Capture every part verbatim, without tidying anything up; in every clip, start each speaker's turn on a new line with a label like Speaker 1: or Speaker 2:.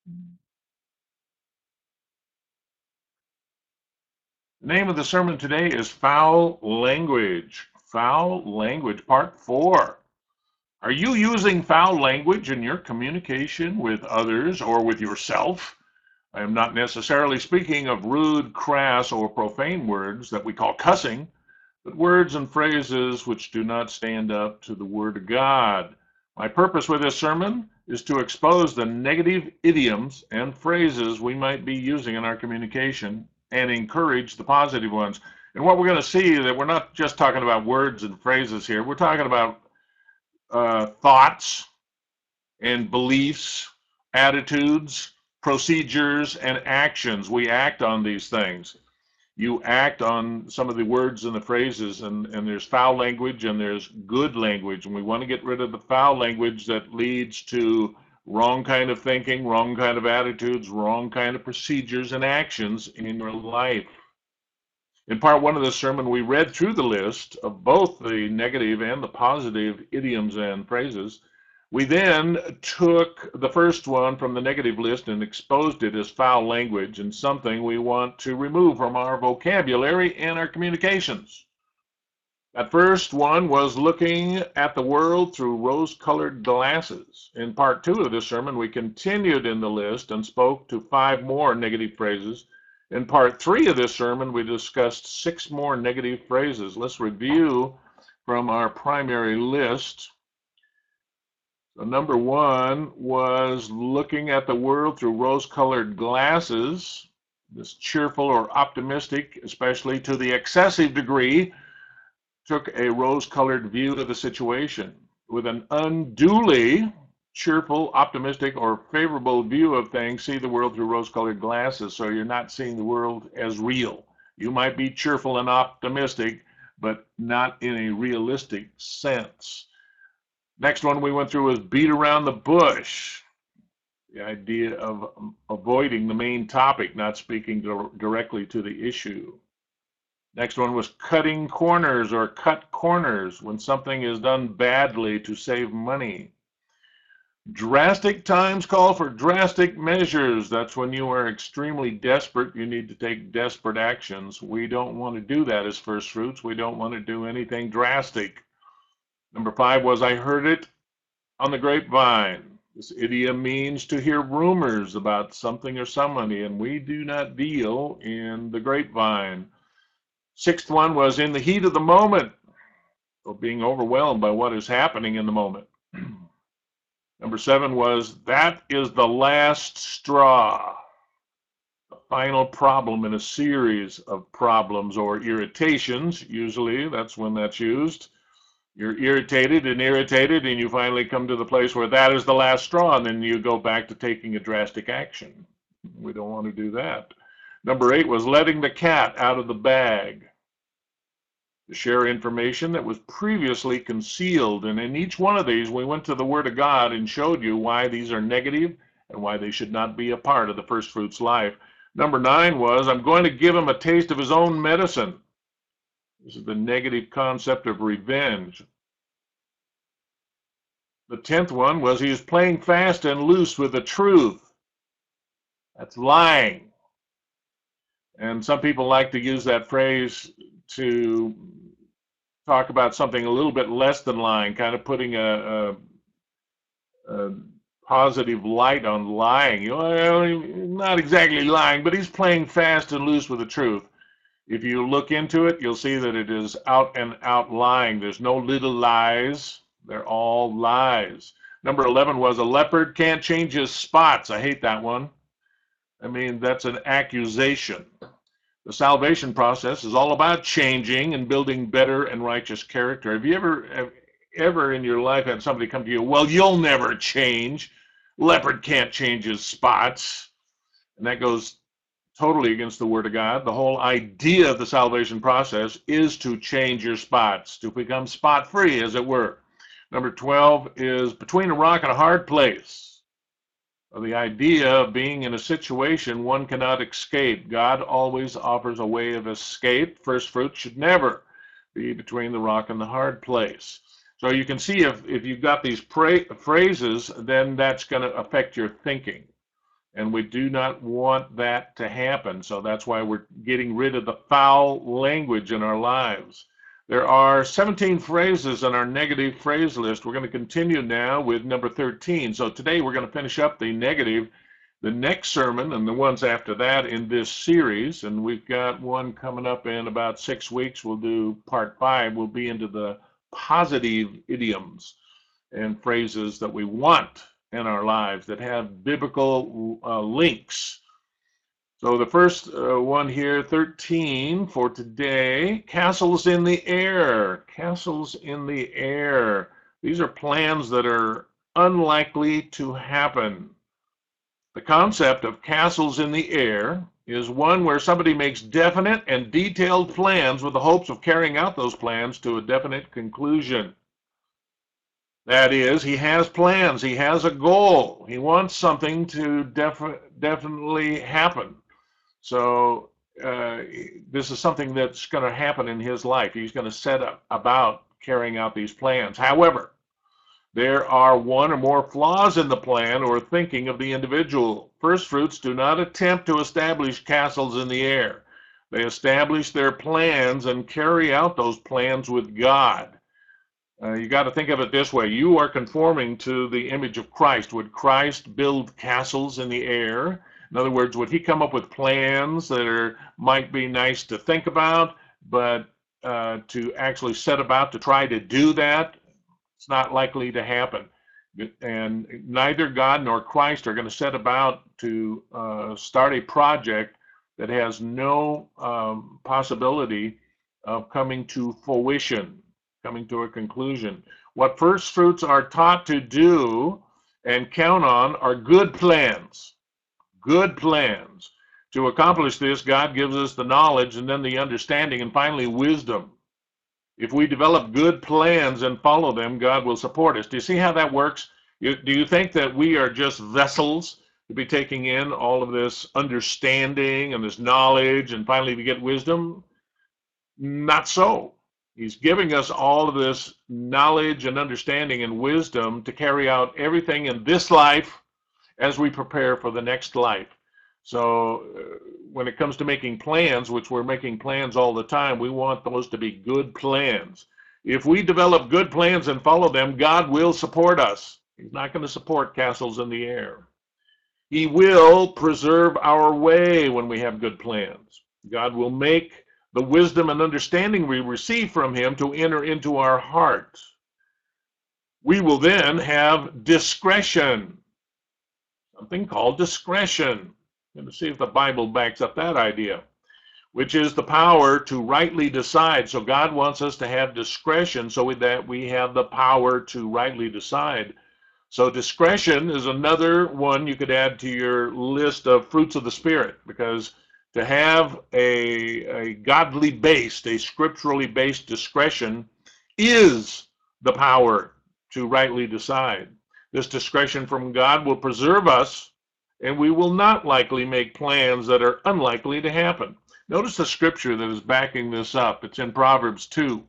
Speaker 1: The name of the sermon today is Foul Language. Foul Language, Part four. Are you using foul language in your communication with others or with yourself? I am not necessarily speaking of rude, crass, or profane words that we call cussing, but words and phrases which do not stand up to the Word of God. My purpose with this sermon is to expose the negative idioms and phrases we might be using in our communication and encourage the positive ones. And what we're going to see is that we're not just talking about words and phrases here, we're talking about uh, thoughts and beliefs, attitudes, procedures, and actions. We act on these things. You act on some of the words and the phrases, and, and there's foul language and there's good language, and we want to get rid of the foul language that leads to wrong kind of thinking, wrong kind of attitudes, wrong kind of procedures and actions in your life. In part one of the sermon, we read through the list of both the negative and the positive idioms and phrases. We then took the first one from the negative list and exposed it as foul language and something we want to remove from our vocabulary and our communications. That first one was looking at the world through rose-colored glasses. In part two of this sermon, we continued in the list and spoke to five more negative phrases. In part three of this sermon, we discussed six more negative phrases. Let's review from our primary list. So number one was looking at the world through rose-colored glasses. This cheerful or optimistic, especially to the excessive degree, took a rose-colored view of the situation. With an unduly cheerful, optimistic, or favorable view of things, see the world through rose-colored glasses, so you're not seeing the world as real. You might be cheerful and optimistic, but not in a realistic sense. Next one we went through was beat around the bush. The idea of avoiding the main topic, not speaking directly to the issue. Next one was cutting corners or cut corners when something is done badly to save money. Drastic times call for drastic measures. That's when you are extremely desperate. You need to take desperate actions. We don't want to do that as first fruits. We don't want to do anything drastic. Number five was I heard it on the grapevine. This idiom means to hear rumors about something or somebody, and we do not deal in the grapevine. Sixth one was in the heat of the moment, or being overwhelmed by what is happening in the moment. Number seven was that is the last straw, the final problem in a series of problems or irritations. Usually that's when that's used. You're irritated and irritated, and you finally come to the place where that is the last straw, and then you go back to taking a drastic action. We don't want to do that. Number eight was letting the cat out of the bag, to share information that was previously concealed. And in each one of these, we went to the Word of God and showed you why these are negative and why they should not be a part of the first fruits life. Number nine was, I'm going to give him a taste of his own medicine. This is the negative concept of revenge. The tenth one was he was playing fast and loose with the truth. That's lying. And some people like to use that phrase to talk about something a little bit less than lying, kind of putting a, a, a positive light on lying. You know, not exactly lying, but he's playing fast and loose with the truth. If you look into it, you'll see that it is out and out lying. There's no little lies. They're all lies. Number eleven was a leopard can't change his spots. I hate that one. I mean, that's an accusation. The salvation process is all about changing and building better and righteous character. Have you ever, have, ever in your life had somebody come to you, well, you'll never change. Leopard can't change his spots. And that goes totally against the Word of God. The whole idea of the salvation process is to change your spots, to become spot-free, as it were. Number twelve is between a rock and a hard place. The idea of being in a situation one cannot escape. God always offers a way of escape. First fruit should never be between the rock and the hard place. So you can see if, if you've got these phrases, then that's going to affect your thinking. and we do not want that to happen. So that's why we're getting rid of the foul language in our lives. There are seventeen phrases on our negative phrase list. We're going to continue now with number thirteen. So today we're going to finish up the negative, the next sermon, and the ones after that in this series. And we've got one coming up in about six weeks. We'll do part five. We'll be into the positive idioms and phrases that we want in our lives that have biblical uh, links. So the first uh, one here, thirteen for today, castles in the air. Castles in the air. These are plans that are unlikely to happen. The concept of castles in the air is one where somebody makes definite and detailed plans with the hopes of carrying out those plans to a definite conclusion. That is, he has plans, he has a goal, he wants something to def definitely happen. So uh, this is something that's going to happen in his life. He's going to set up about carrying out these plans. However, there are one or more flaws in the plan or thinking of the individual. First fruits do not attempt to establish castles in the air. They establish their plans and carry out those plans with God. Uh, you got to think of it this way. You are conforming to the image of Christ. Would Christ build castles in the air? In other words, would he come up with plans that are might be nice to think about, but uh, to actually set about to try to do that, it's not likely to happen. And neither God nor Christ are going to set about to uh, start a project that has no um, possibility of coming to fruition, coming to a conclusion. What first fruits are taught to do and count on are good plans. Good plans. To accomplish this, God gives us the knowledge and then the understanding and finally wisdom. If we develop good plans and follow them, God will support us. Do you see how that works? You, do you think that we are just vessels to be taking in all of this understanding and this knowledge and finally to get wisdom? Not so. He's giving us all of this knowledge and understanding and wisdom to carry out everything in this life as we prepare for the next life. So uh, when it comes to making plans, which we're making plans all the time, we want those to be good plans. If we develop good plans and follow them, God will support us. He's not going to support castles in the air. He will preserve our way when we have good plans. God will make the wisdom and understanding we receive from him to enter into our hearts. We will then have discretion, something called discretion. I'm going to see if the Bible backs up that idea, which is the power to rightly decide. So God wants us to have discretion so that we have the power to rightly decide. So discretion is another one you could add to your list of fruits of the Spirit, because to have a, a godly based, a scripturally based discretion is the power to rightly decide. This discretion from God will preserve us, and we will not likely make plans that are unlikely to happen. Notice the scripture that is backing this up. It's in Proverbs two.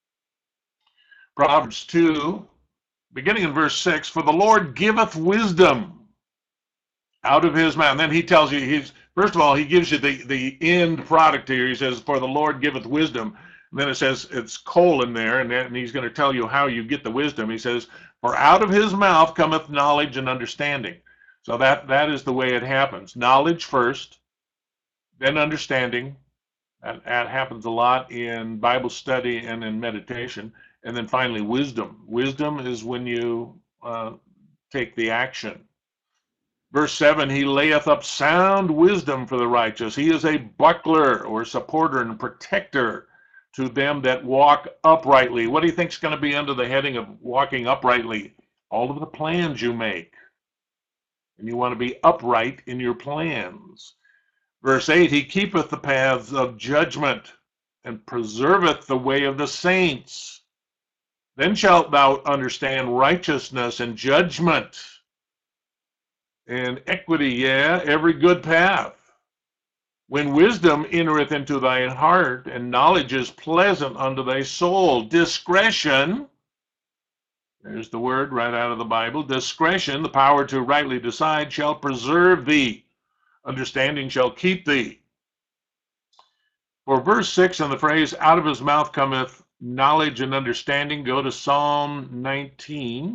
Speaker 1: Proverbs two, beginning in verse six, for the Lord giveth wisdom out of his mouth. And then he tells you, he's first of all, he gives you the, the end product here. He says, for the Lord giveth wisdom. And then it says, it's colon there, and, then, and he's going to tell you how you get the wisdom. He says, for out of his mouth cometh knowledge and understanding. So that, that is the way it happens. Knowledge first, then understanding. That, that happens a lot in Bible study and in meditation. And then finally, wisdom. Wisdom is when you uh, take the action. Verse seven, he layeth up sound wisdom for the righteous. He is a buckler or supporter and protector to them that walk uprightly. What do you think is going to be under the heading of walking uprightly? All of the plans you make. And you want to be upright in your plans. Verse eight, he keepeth the paths of judgment and preserveth the way of the saints. Then shalt thou understand righteousness and judgment and equity, yeah, every good path. When wisdom entereth into thine heart, and knowledge is pleasant unto thy soul, discretion There's the word right out of the Bible. Discretion, the power to rightly decide, shall preserve thee. Understanding shall keep thee. For verse six and the phrase, out of his mouth cometh knowledge and understanding, go to Psalm nineteen.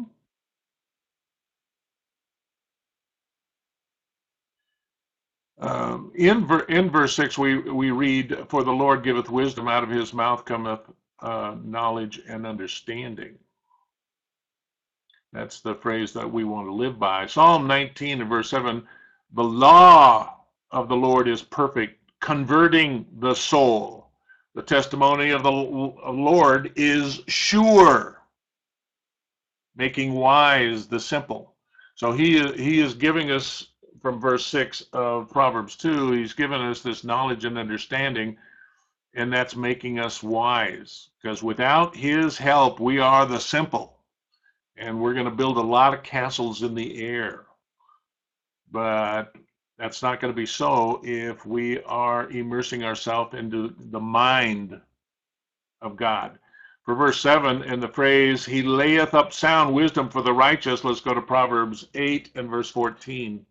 Speaker 1: Um, in, ver, in verse six, we, we read, for the Lord giveth wisdom, out of his mouth cometh uh, knowledge and understanding. That's the phrase that we want to live by. Psalm nineteen and verse seven, the law of the Lord is perfect, converting the soul. The testimony of the Lord is sure, making wise the simple. So he, he is giving us, from verse six of Proverbs two, he's given us this knowledge and understanding, and that's making us wise. Because without his help, we are the simple. And we're going to build a lot of castles in the air. But that's not going to be so if we are immersing ourselves into the mind of God. For verse seven, in the phrase, he layeth up sound wisdom for the righteous, let's go to Proverbs eight and verse fourteen.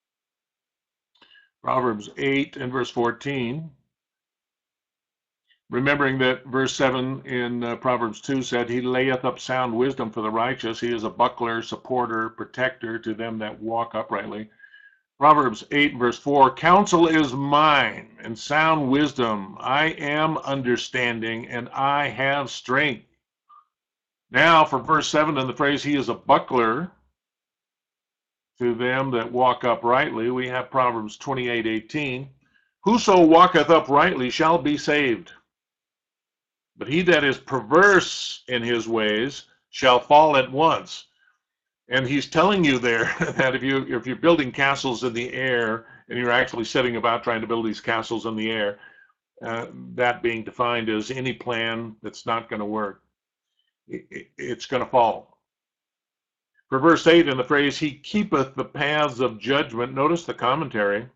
Speaker 1: Proverbs eight and verse fourteen. Remembering that verse seven in uh, Proverbs two said, he layeth up sound wisdom for the righteous. He is a buckler, supporter, protector to them that walk uprightly. Proverbs eight verse four, counsel is mine, and sound wisdom. I am understanding, and I have strength. Now for verse seven in the phrase, he is a buckler to them that walk uprightly, we have Proverbs twenty-eight eighteen. Whoso walketh uprightly shall be saved. But he that is perverse in his ways shall fall at once. And he's telling you there that if, you, if you're building castles in the air, and you're actually setting about trying to build these castles in the air, uh, that being defined as any plan that's not going to work, it, it, it's going to fall. For verse eight in the phrase, he keepeth the paths of judgment, notice the commentary,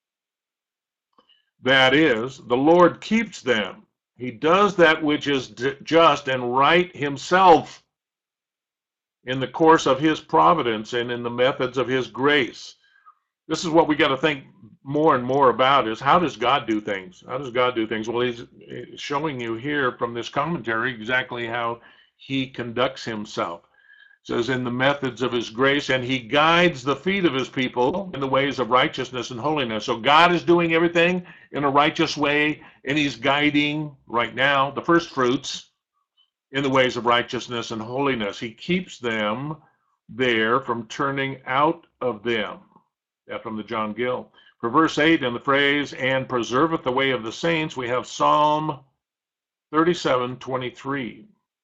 Speaker 1: that is, the Lord keeps them. He does that which is just and right himself in the course of his providence and in the methods of his grace. This is what we got to think more and more about, is how does God do things? How does God do things? Well, he's showing you here from this commentary exactly how he conducts himself. It says, in the methods of his grace, and he guides the feet of his people in the ways of righteousness and holiness. So God is doing everything in a righteous way, and he's guiding right now the first fruits in the ways of righteousness and holiness. He keeps them there from turning out of them. That from the John Gill. For verse eight in the phrase, and preserveth the way of the saints, we have Psalm thirty-seven twenty-three.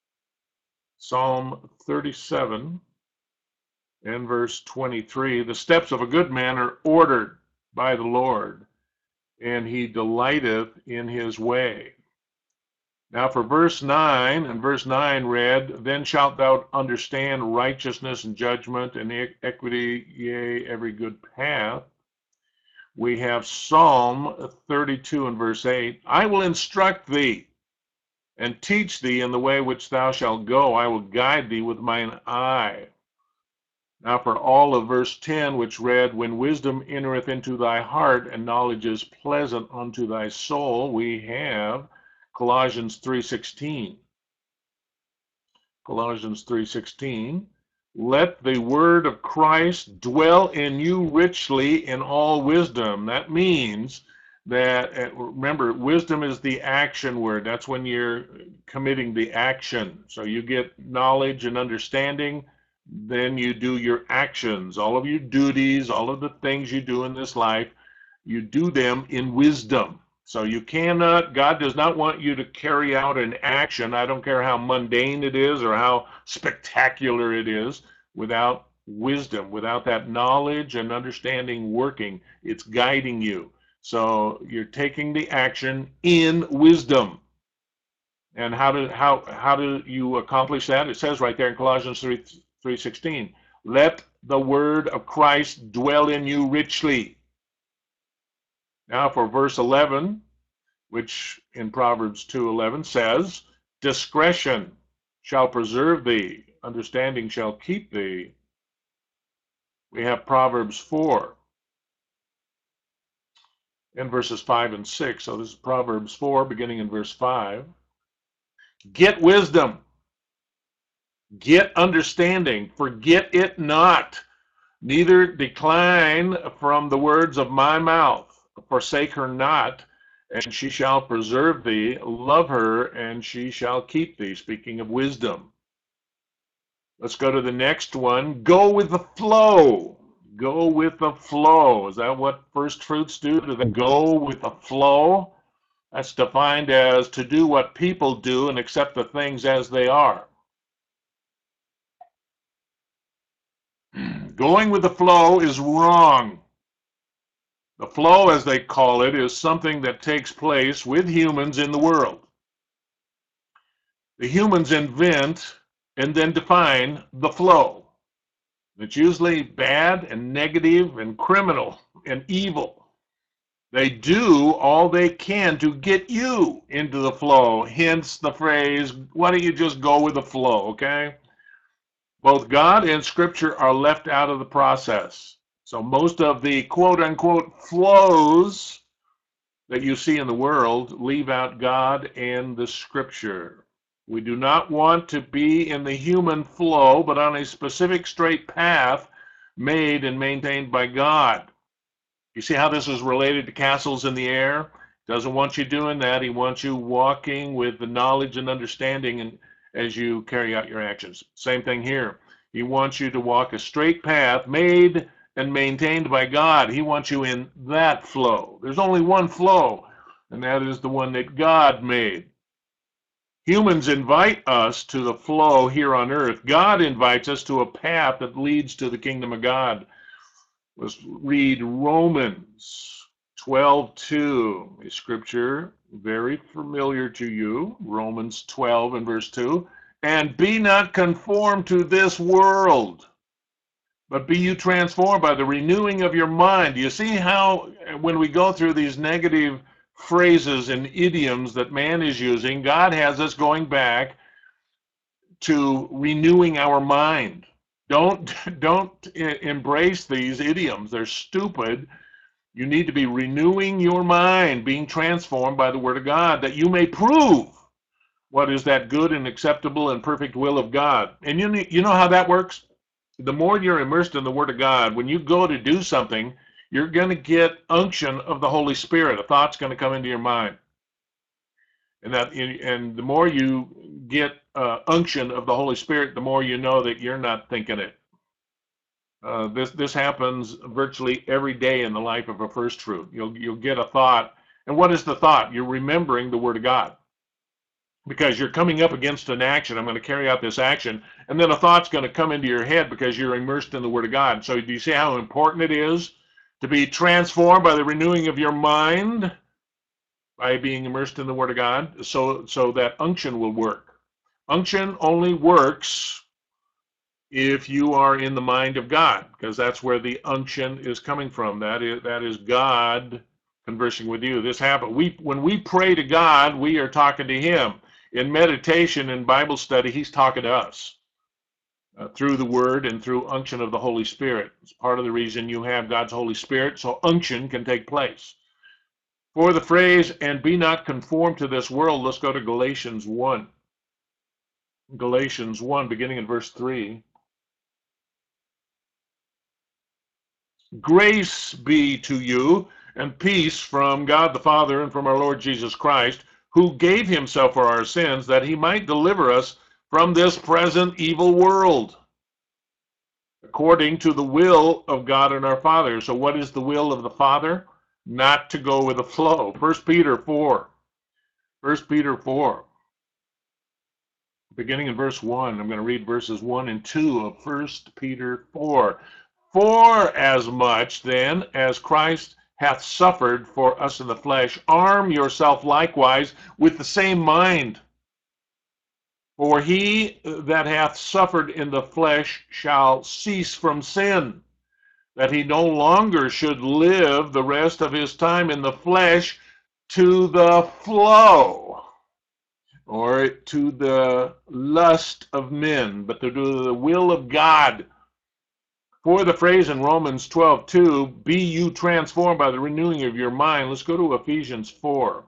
Speaker 1: Psalm thirty-seven and verse twenty-three, the steps of a good man are ordered by the Lord, and he delighteth in his way. Now for verse nine, and verse nine read, then shalt thou understand righteousness and judgment and equity, yea, every good path. We have Psalm thirty-two and verse eight, I will instruct thee and teach thee in the way which thou shalt go. I will guide thee with mine eye. Now for all of verse ten, which read, when wisdom entereth into thy heart, and knowledge is pleasant unto thy soul, we have Colossians three sixteen. Colossians three sixteen. Let the word of Christ dwell in you richly in all wisdom. That means that, remember, wisdom is the action word. That's when you're committing the action. So you get knowledge and understanding, then you do your actions. All of your duties, all of the things you do in this life, you do them in wisdom. So you cannot, God does not want you to carry out an action, I don't care how mundane it is or how spectacular it is, without wisdom, without that knowledge and understanding working. It's guiding you. So you're taking the action in wisdom. And how do how how do you accomplish that? It says right there in Colossians three sixteen, let the word of Christ dwell in you richly. Now for verse eleven, which in Proverbs two eleven says, discretion shall preserve thee. Understanding shall keep thee. We have Proverbs four in verses five and six. So this is Proverbs four, beginning in verse five. Get wisdom. Get understanding. Forget it not. Neither decline from the words of my mouth. Forsake her not, and she shall preserve thee. Love her, and she shall keep thee. Speaking of wisdom. Let's go to the next one. Go with the flow. Go with the flow. Is that what first fruits do? Do they go with the flow? That's defined as to do what people do and accept the things as they are. Going with the flow is wrong. The flow, as they call it, is something that takes place with humans in the world. The humans invent and then define the flow. It's usually bad and negative and criminal and evil. They do all they can to get you into the flow, hence the phrase, why don't you just go with the flow, okay? Both God and Scripture are left out of the process. So most of the quote-unquote flows that you see in the world leave out God and the Scripture. We do not want to be in the human flow, but on a specific straight path made and maintained by God. You see how this is related to castles in the air? He doesn't want you doing that. He wants you walking with the knowledge and understanding and as you carry out your actions. Same thing here. He wants you to walk a straight path made and maintained by God. He wants you in that flow. There's only one flow, and that is the one that God made. Humans invite us to the flow here on earth. God invites us to a path that leads to the kingdom of God. Let's read Romans twelve two, a scripture very familiar to you. Romans twelve and verse two. And be not conformed to this world, but be you transformed by the renewing of your mind. You see how when we go through these negative phrases and idioms that man is using, God has us going back to renewing our mind. Don't, don't embrace these idioms. They're stupid. You need to be renewing your mind, being transformed by the Word of God, that you may prove what is that good and acceptable and perfect will of God. And you, you know how that works? The more you're immersed in the Word of God, when you go to do something, you're going to get unction of the Holy Spirit. A thought's going to come into your mind. And that, and the more you get uh, unction of the Holy Spirit, the more you know that you're not thinking it. Uh, this this happens virtually every day in the life of a first fruit. You'll you'll get a thought, and what is the thought? You're remembering the Word of God, because you're coming up against an action. I'm going to carry out this action, and then a thought's going to come into your head because you're immersed in the Word of God. So do you see how important it is to be transformed by the renewing of your mind, by being immersed in the Word of God, so, so that unction will work. Unction only works if you are in the mind of God, because that's where the unction is coming from. That is, that is God conversing with you. This happens. We, when we pray to God, we are talking to Him. In meditation and Bible study, He's talking to us. Uh, through the Word and through unction of the Holy Spirit. It's part of the reason you have God's Holy Spirit, so unction can take place. For the phrase, and be not conformed to this world, let's go to Galatians one. Galatians one, beginning in verse three. Grace be to you, and peace from God the Father and from our Lord Jesus Christ, who gave Himself for our sins, that He might deliver us from this present evil world, according to the will of God and our Father. So what is the will of the Father? Not to go with the flow. First Peter four. First Peter four. Beginning in verse one. I'm going to read verses one and two of First Peter four. For as much then as Christ hath suffered for us in the flesh, arm yourself likewise with the same mind. For he that hath suffered in the flesh shall cease from sin, that he no longer should live the rest of his time in the flesh to the flow. or to the lust of men, but to do the will of God. For the phrase in Romans twelve two, be you transformed by the renewing of your mind. Let's go to Ephesians four.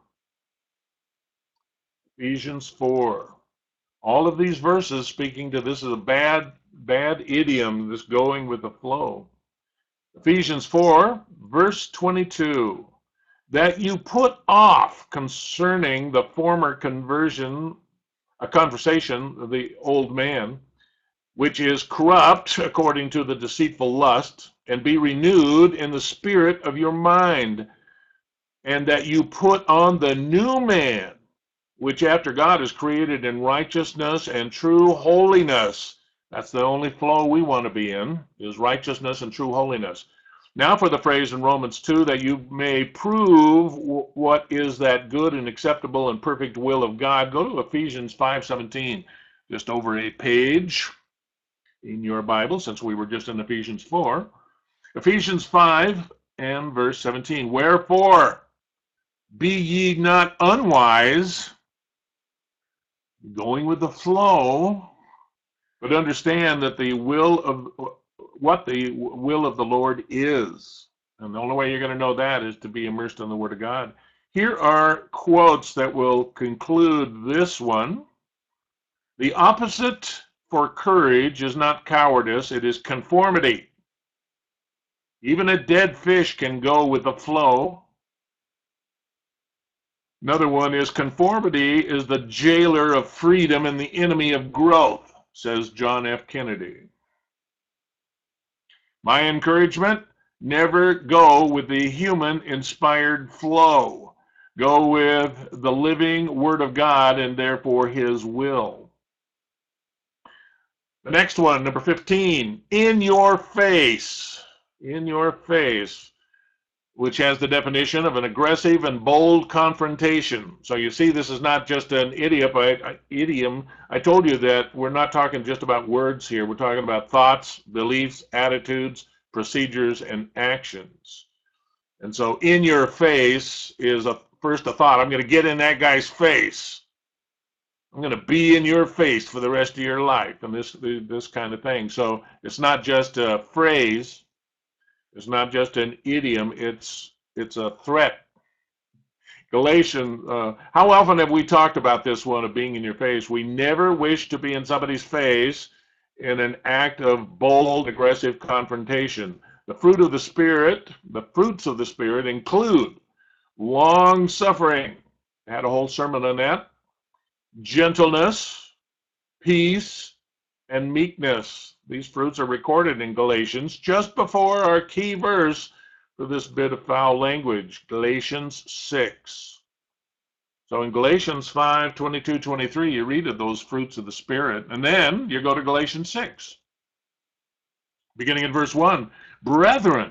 Speaker 1: Ephesians four. All of these verses speaking to this is a bad, bad idiom, this going with the flow. Ephesians four, verse twenty-two. That you put off concerning the former conversion, a conversation, the old man, which is corrupt according to the deceitful lust, and be renewed in the spirit of your mind, and that you put on the new man, which after God is created in righteousness and true holiness. That's the only flow we want to be in, is righteousness and true holiness. Now for the phrase in Romans two, that you may prove what is that good and acceptable and perfect will of God. Go to Ephesians five seventeen, just over a page in your Bible, since we were just in Ephesians four. Ephesians five and verse seventeen. Wherefore, be ye not unwise, going with the flow, but understand that the will of what the will of the Lord is. And the only way you're going to know that is to be immersed in the Word of God. Here are quotes that will conclude this one. The opposite for courage is not cowardice, it is conformity. Even a dead fish can go with the flow. Another one is conformity is the jailer of freedom and the enemy of growth, says John F. Kennedy. My encouragement, never go with the human inspired flow. Go with the living Word of God and therefore His will. The next one, number fifteen, in your face. In your face, which has the definition of an aggressive and bold confrontation. So you see, this is not just an idiom. I, idiom. I told you that we're not talking just about words here. We're talking about thoughts, beliefs, attitudes, procedures, and actions. And so in your face is a first a thought. I'm going to get in that guy's face. I'm going to be in your face for the rest of your life, and this this kind of thing. So it's not just a phrase. It's not just an idiom. It's it's a threat. Galatians. Uh, how often have we talked about this one of being in your face? We never wish to be in somebody's face in an act of bold, aggressive confrontation. The fruit of the Spirit, the fruits of the Spirit include long suffering. I had a whole sermon on that. Gentleness, peace, and meekness. These fruits are recorded in Galatians just before our key verse for this bit of foul language, Galatians six. So in Galatians five, twenty-two, twenty-three, you read of those fruits of the Spirit, and then you go to Galatians six. Beginning in verse one, brethren,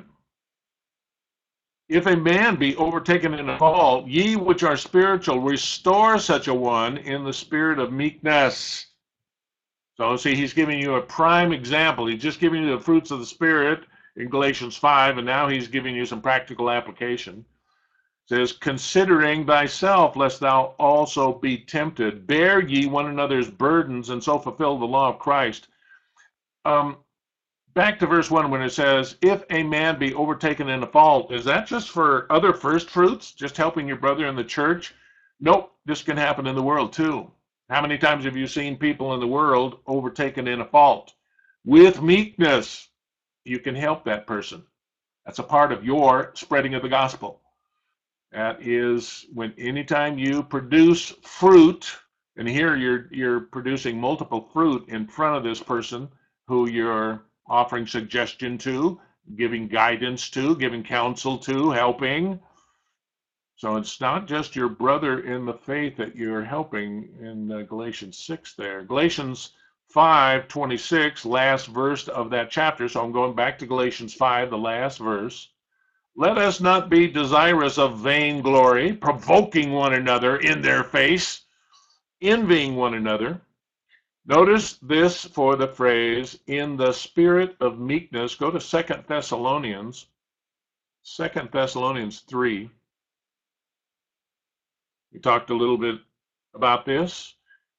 Speaker 1: if a man be overtaken in a fault, ye which are spiritual, restore such a one in the spirit of meekness. So see, he's giving you a prime example. He's just giving you the fruits of the Spirit in Galatians five, and now he's giving you some practical application. It says, considering thyself, lest thou also be tempted, bear ye one another's burdens, and so fulfill the law of Christ. Um, back to verse one when it says, if a man be overtaken in a fault, is that just for other first fruits, just helping your brother in the church? Nope, this can happen in the world too. How many times have you seen people in the world overtaken in a fault? With meekness, you can help that person. That's a part of your spreading of the gospel. That is when anytime you produce fruit, and here you're you're producing multiple fruit in front of this person who you're offering suggestion to, giving guidance to, giving counsel to, helping. So it's not just your brother in the faith that you're helping in uh, Galatians six there. Galatians five twenty-six, last verse of that chapter. So I'm going back to Galatians five, the last verse. Let us not be desirous of vainglory, provoking one another in their face, envying one another. Notice this for the phrase, in the spirit of meekness. Go to Second Thessalonians, Second Thessalonians three. We talked a little bit about this.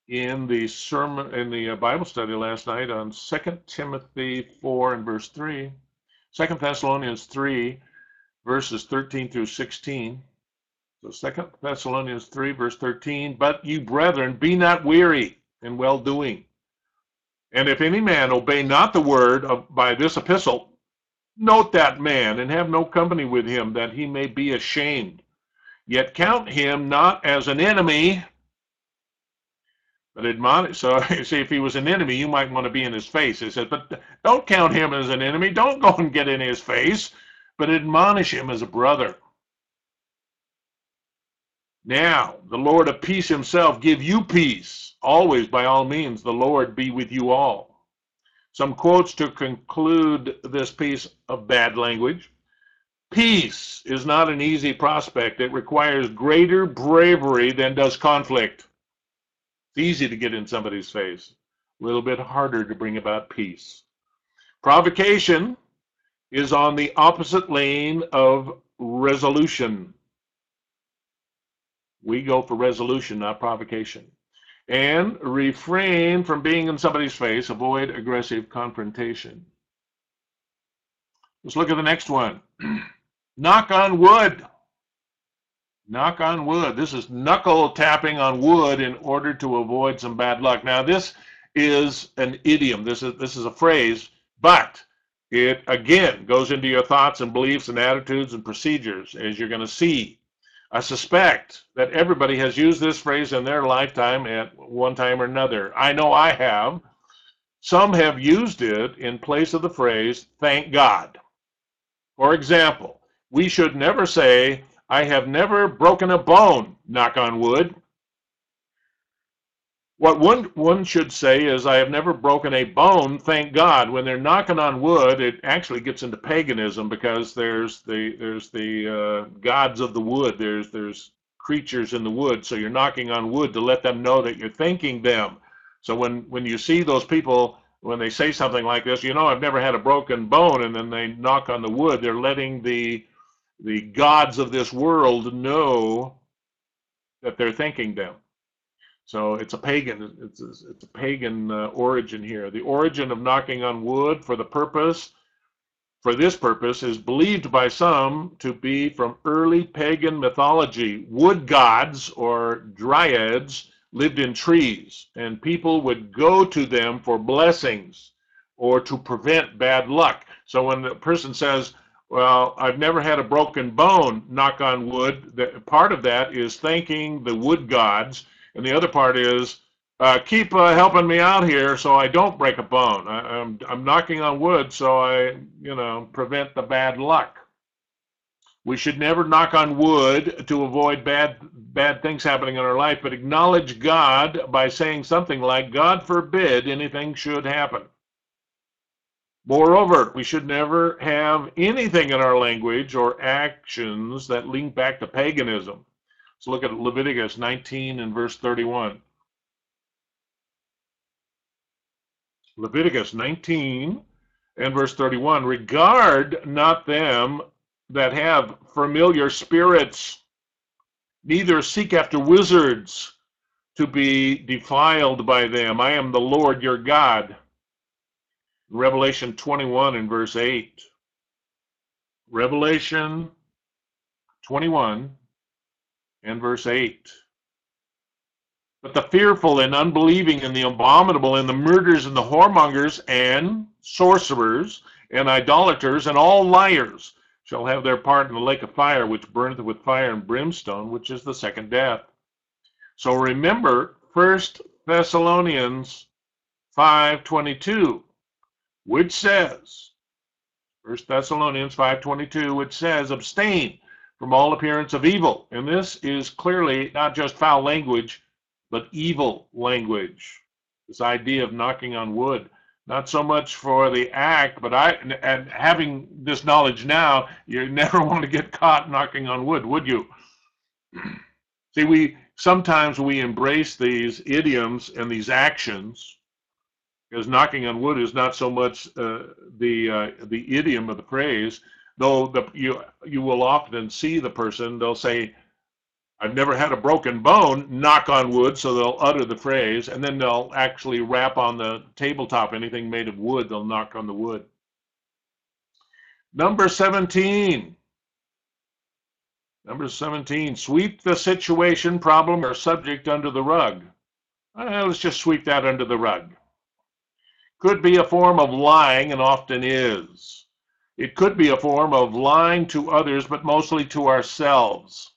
Speaker 1: in the sermon, in the uh, Bible study last night on Second Timothy four and verse three, Second Thessalonians three, verses thirteen through sixteen. So Second Thessalonians three, verse thirteen, but you brethren, be not weary in well-doing. And if any man obey not the word of, by this epistle, note that man, and have no company with him, that he may be ashamed. Yet count him not as an enemy, but admonish. So you see, if he was an enemy, you might want to be in his face. He says, but don't count him as an enemy. Don't go and get in his face, but admonish him as a brother. Now, the Lord of peace himself give you peace. Always, by all means, the Lord be with you all. Some quotes to conclude this piece of bad language. Peace is not an easy prospect. It requires greater bravery than does conflict. It's easy to get in somebody's face. A little bit harder to bring about peace. Provocation is on the opposite lane of resolution. We go for resolution, not provocation. And refrain from being in somebody's face. Avoid aggressive confrontation. Let's look at the next one. Knock on wood. Knock on wood. This is knuckle tapping on wood in order to avoid some bad luck. Now, this is an idiom. This is, this is a phrase, but it, again, goes into your thoughts and beliefs and attitudes and procedures, as you're going to see. I suspect that everybody has used this phrase in their lifetime at one time or another. I know I have. Some have used it in place of the phrase, thank God. For example, we should never say, I have never broken a bone, knock on wood. What one, one should say is, I have never broken a bone, thank God. When they're knocking on wood, it actually gets into paganism, because there's the there's the uh, gods of the wood. There's there's creatures in the wood. So you're knocking on wood to let them know that you're thanking them. So when when you see those people, when they say something like this, you know, I've never had a broken bone, and then they knock on the wood, they're letting the the gods of this world know that they're thanking them. So it's a pagan, it's a, it's a pagan uh, origin here. The origin of knocking on wood for the purpose, for this purpose, is believed by some to be from early pagan mythology. Wood gods, or dryads, lived in trees, and people would go to them for blessings or to prevent bad luck. So when the person says, well, I've never had a broken bone, knock on wood, that part of that is thanking the wood gods. And the other part is, uh, keep uh, helping me out here so I don't break a bone. I, I'm, I'm knocking on wood so I, you know, prevent the bad luck. We should never knock on wood to avoid bad, bad things happening in our life, but acknowledge God by saying something like, God forbid anything should happen. Moreover, we should never have anything in our language or actions that link back to paganism. So look at Leviticus nineteen and verse thirty-one. Leviticus nineteen and verse thirty-one. Regard not them that have familiar spirits, neither seek after wizards to be defiled by them. I am the Lord your God. Revelation twenty-one and verse eight. Revelation twenty-one and verse eight. But the fearful and unbelieving and the abominable and the murderers and the whoremongers and sorcerers and idolaters and all liars shall have their part in the lake of fire, which burneth with fire and brimstone, which is the second death. So remember First Thessalonians five twenty-two, which says, First Thessalonians five twenty-two, which says, abstain from all appearance of evil. And this is clearly not just foul language, but evil language. This idea of knocking on wood, not so much for the act, but I, and having this knowledge now, you never want to get caught knocking on wood, would you? See, we sometimes we embrace these idioms and these actions, because knocking on wood is not so much uh, the uh, the idiom of the phrase, though the, you you will often see the person, they'll say, I've never had a broken bone, knock on wood, so they'll utter the phrase, and then they'll actually rap on the tabletop, anything made of wood, they'll knock on the wood. Number seventeen. Number seventeen, sweep the situation, problem, or subject under the rug. Uh, let's just sweep that under the rug. Could be a form of lying, and often is. It could be a form of lying to others, but mostly to ourselves.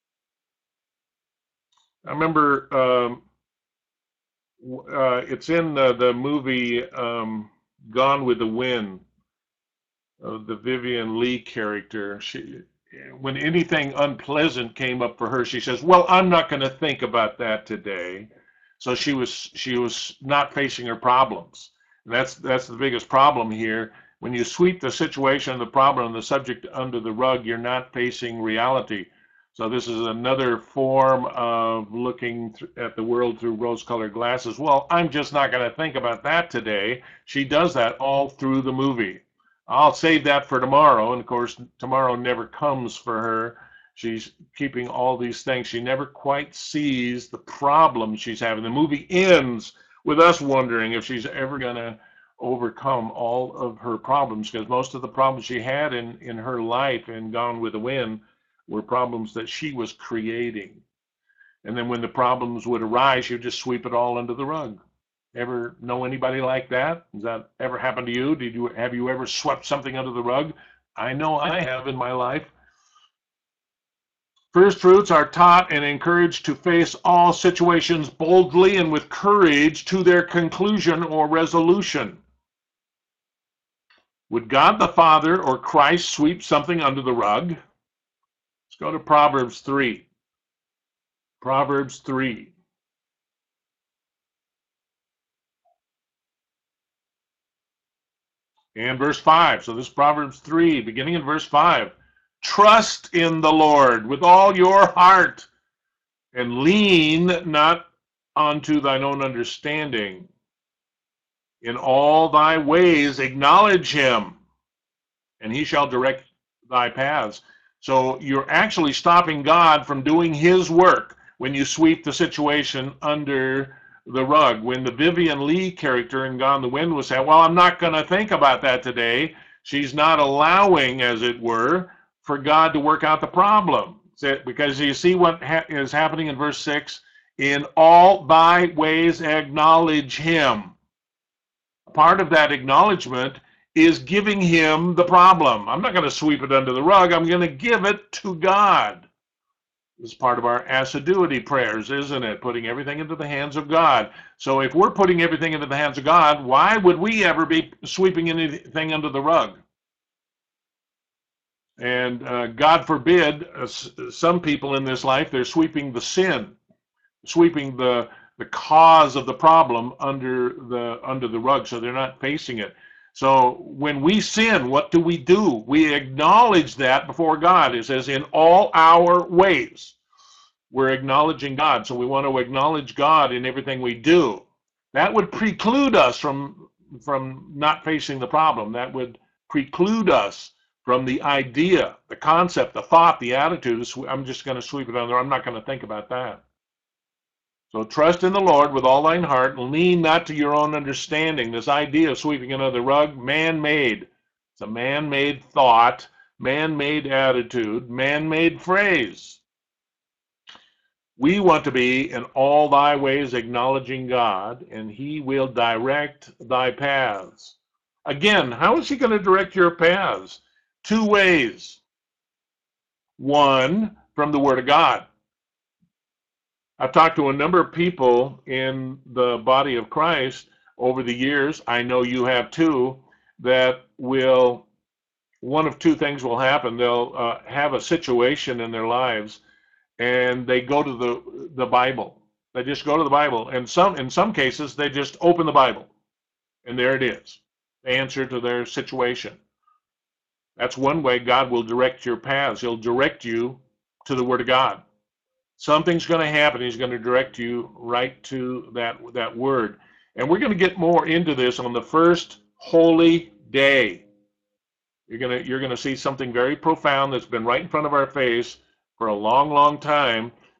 Speaker 1: I remember um, uh, it's in the, the movie um, Gone with the Wind, uh, the Vivian Lee character. She, when anything unpleasant came up for her, she says, well, I'm not going to think about that today. So she was she was not facing her problems. And that's that's the biggest problem here. When you sweep the situation, the problem, and the subject under the rug, you're not facing reality. So this is another form of looking at the world through rose-colored glasses. Well, I'm just not going to think about that today. She does that all through the movie. I'll save that for tomorrow. And of course, tomorrow never comes for her. She's keeping all these things. She never quite sees the problem she's having. The movie ends with us wondering if she's ever going to overcome all of her problems, because most of the problems she had in, in her life in Gone with the Wind were problems that she was creating. And then when the problems would arise, she'd just sweep it all under the rug. Ever know anybody like that? Has that ever happened to you? Did you have you ever swept something under the rug? I know I have in my life. First fruits are taught and encouraged to face all situations boldly and with courage to their conclusion or resolution. Would God the Father or Christ sweep something under the rug? Let's go to Proverbs three. Proverbs three. And verse five. So this is Proverbs three, beginning in verse five. Trust in the Lord with all your heart, and lean not unto thine own understanding. In all thy ways acknowledge him, and he shall direct thy paths. So you're actually stopping God from doing his work when you sweep the situation under the rug. When the Vivian Lee character in Gone with the Wind was saying, well, I'm not going to think about that today, she's not allowing, as it were, for God to work out the problem. Because you see what ha is happening in verse six? In all thy ways acknowledge him. Part of that acknowledgement is giving him the problem. I'm not going to sweep it under the rug. I'm going to give it to God. This is part of our assiduity prayers, isn't it? Putting everything into the hands of God. So if we're putting everything into the hands of God, why would we ever be sweeping anything under the rug? And uh, God forbid, uh, some people in this life, they're sweeping the sin, sweeping the the cause of the problem under the under the rug, so they're not facing it. So when we sin, what do we do? We acknowledge that before God. It says, in all our ways, we're acknowledging God. So we want to acknowledge God in everything we do. That would preclude us from from not facing the problem. That would preclude us from the idea, the concept, the thought, the attitude. I'm just going to sweep it under. I'm not going to think about that. So trust in the Lord with all thine heart, and lean not to your own understanding. This idea of sweeping it under the rug, man-made. It's a man-made thought, man-made attitude, man-made phrase. We want to be in all thy ways acknowledging God, and he will direct thy paths. Again, how is he going to direct your paths? Two ways. One, from the Word of God. I've talked to a number of people in the body of Christ over the years, I know you have too, that will, one of two things will happen. They'll uh, have a situation in their lives, and they go to the, the Bible. They just go to the Bible. And some, in some cases, they just open the Bible, and there it is, the answer to their situation. That's one way God will direct your paths. He'll direct you to the Word of God. Something's going to happen. He's going to direct you right to that, that word. And we're going to get more into this on the first holy day. You're going to, you're going to see something very profound that's been right in front of our face for a long, long time.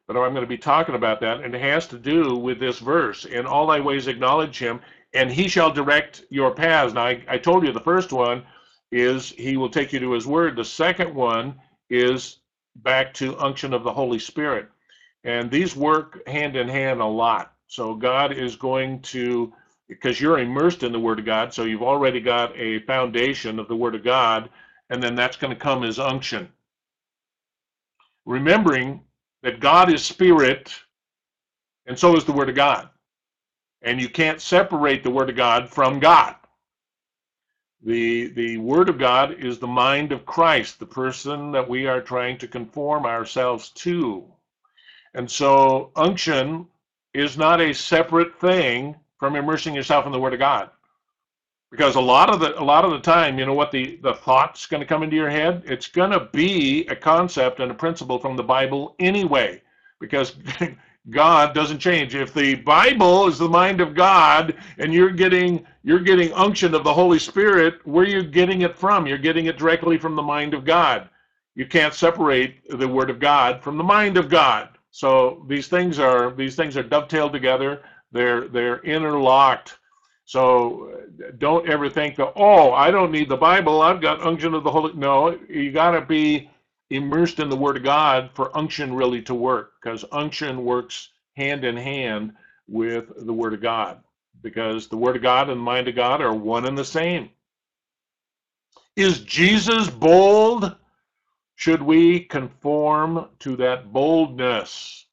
Speaker 1: but I'm going to be talking about that, and it has to do with this verse. In all thy ways acknowledge him, and he shall direct your paths. Now, I, I told you the first one is he will take you to his word. The second one is back to unction of the Holy Spirit. And these work hand in hand a lot. So God is going to, because you're immersed in the Word of God, so you've already got a foundation of the Word of God, and then that's going to come as unction. Remembering that God is spirit, and so is the Word of God. And you can't separate the Word of God from God. The, the Word of God is the mind of Christ, the person that we are trying to conform ourselves to. And so unction is not a separate thing from immersing yourself in the Word of God. Because a lot of the a lot of the time, you know what the, the thought's going to come into your head? It's going to be a concept and a principle from the Bible anyway. Because God doesn't change. If the Bible is the mind of God and you're getting you're getting unction of the Holy Spirit, where are you getting it from? You're getting it directly from the mind of God. You can't separate the Word of God from the mind of God. So these things are these things are dovetailed together. They're they're interlocked. So don't ever think that, oh, I don't need the Bible. I've got unction of the Holy. No, you got to be immersed in the Word of God for unction really to work, because unction works hand in hand with the Word of God, because the Word of God and the mind of God are one and the same. Is Jesus bold? Should we conform to that boldness?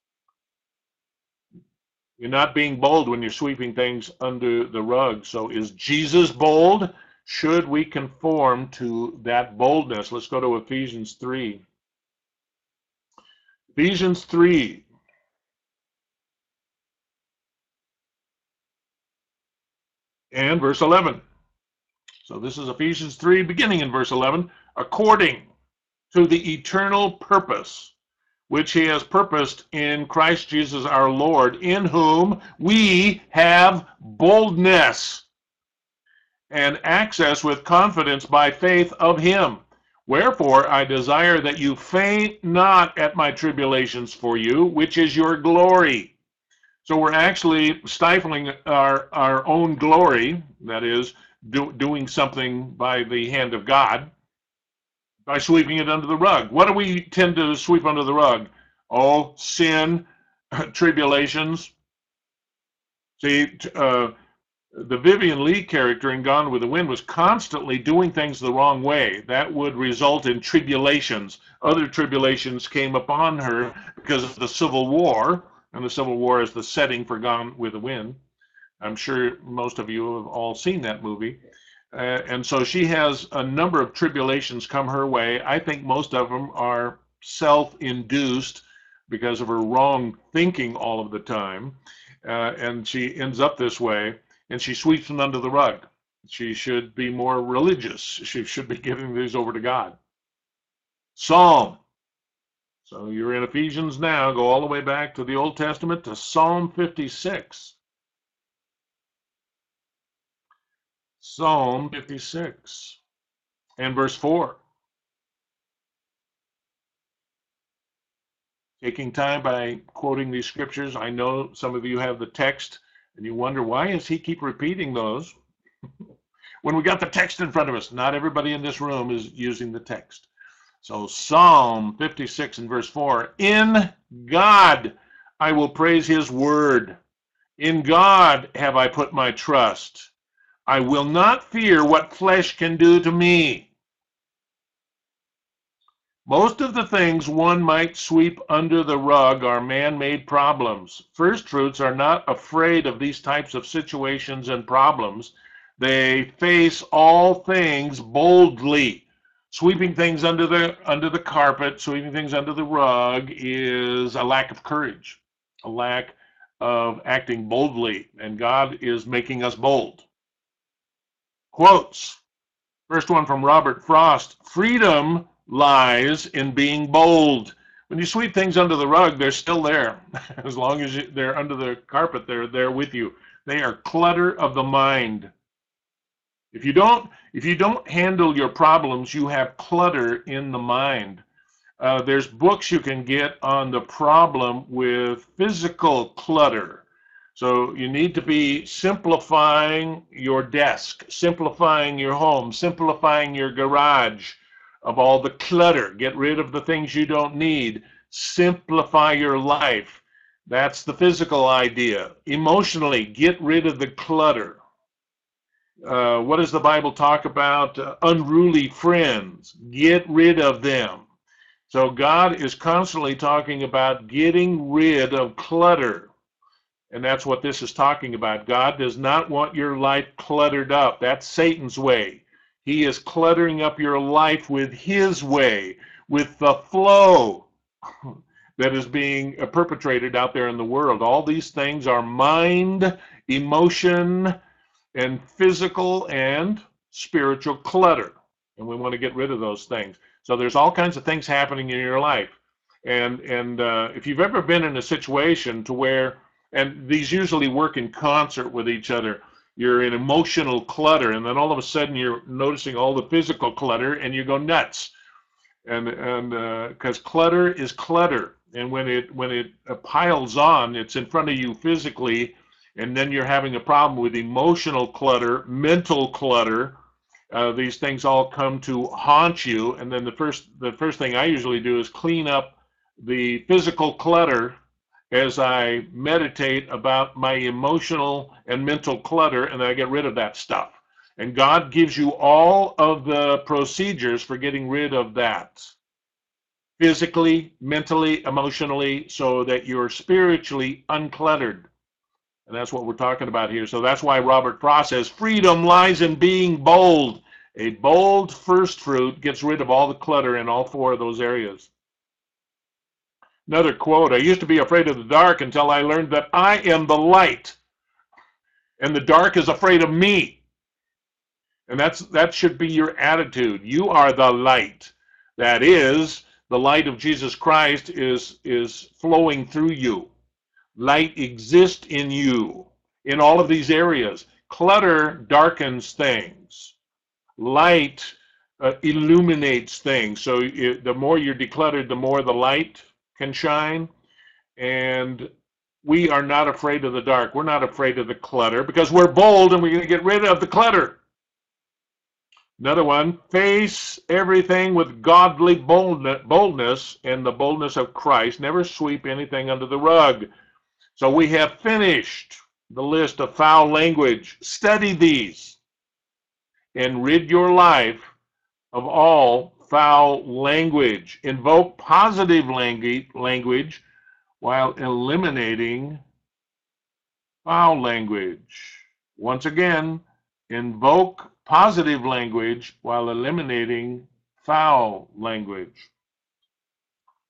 Speaker 1: You're not being bold when you're sweeping things under the rug. So is Jesus bold? Should we conform to that boldness? Let's go to Ephesians three. Ephesians three. And verse eleven. So this is Ephesians three, beginning in verse eleven. According to the eternal purpose which he has purposed in Christ Jesus our Lord, in whom we have boldness and access with confidence by faith of him. Wherefore I desire that you faint not at my tribulations for you, which is your glory. So we're actually stifling our, our own glory, that is, do, doing something by the hand of God, by sweeping it under the rug. What do we tend to sweep under the rug? Oh, sin, tribulations. See, uh, the Vivian Lee character in Gone with the Wind was constantly doing things the wrong way. That would result in tribulations. Other tribulations came upon her because of the Civil War, and the Civil War is the setting for Gone with the Wind. I'm sure most of you have all seen that movie. Uh, and so she has a number of tribulations come her way. I think most of them are self-induced because of her wrong thinking all of the time. Uh, and she ends up this way, and she sweeps them under the rug. She should be more religious. She should be giving these over to God. Psalm. So you're in Ephesians now. Go all the way back to the Old Testament to Psalm fifty-six. Psalm fifty-six and verse four. Taking time by quoting these scriptures. I know some of you have the text and you wonder, why does he keep repeating those when we got the text in front of us? Not everybody in this room is using the text. So Psalm fifty-six and verse four. In God I will praise his word. In God have I put my trust. I will not fear what flesh can do to me. Most of the things one might sweep under the rug are man-made problems. First fruits are not afraid of these types of situations and problems. They face all things boldly. Sweeping things under the under the carpet, sweeping things under the rug is a lack of courage, a lack of acting boldly, and God is making us bold. Quotes. First one from Robert Frost. Freedom lies in being bold. When you sweep things under the rug, they're still there. As long as you, they're under the carpet, they're there with you. They are clutter of the mind. If you don't, if you don't handle your problems, you have clutter in the mind. Uh, there's books you can get on the problem with physical clutter. So you need to be simplifying your desk, simplifying your home, simplifying your garage of all the clutter. Get rid of the things you don't need. Simplify your life. That's the physical idea. Emotionally, get rid of the clutter. Uh, what does the Bible talk about? Uh, unruly friends. Get rid of them. So God is constantly talking about getting rid of clutter. And that's what this is talking about. God does not want your life cluttered up. That's Satan's way. He is cluttering up your life with his way, with the flow that is being perpetrated out there in the world. All these things are mind, emotion, and physical and spiritual clutter. And we want to get rid of those things. So there's all kinds of things happening in your life. And, and uh, if you've ever been in a situation to where, and these usually work in concert with each other, you're in emotional clutter, and then all of a sudden you're noticing all the physical clutter, and you go nuts. And and because uh, clutter is clutter, and when it when it piles on, it's in front of you physically, and then you're having a problem with emotional clutter, mental clutter. Uh, these things all come to haunt you, and then the first the first thing I usually do is clean up the physical clutter as I meditate about my emotional and mental clutter, and then I get rid of that stuff. And God gives you all of the procedures for getting rid of that, physically, mentally, emotionally, so that you're spiritually uncluttered. And that's what we're talking about here. So that's why Robert Frost says, freedom lies in being bold. A bold first fruit gets rid of all the clutter in all four of those areas. Another quote, I used to be afraid of the dark until I learned that I am the light, and the dark is afraid of me. And that's that should be your attitude. You are the light. That is, the light of Jesus Christ is, is flowing through you. Light exists in you in all of these areas. Clutter darkens things. Light uh, illuminates things. So it, the more you're decluttered, the more the light can shine. And we are not afraid of the dark. We're not afraid of the clutter because we're bold and we're going to get rid of the clutter. Another one, face everything with godly boldness and the boldness of Christ. Never sweep anything under the rug. So we have finished the list of foul language. Study these and rid your life of all foul language. Invoke positive language while eliminating foul language. Once again, invoke positive language while eliminating foul language.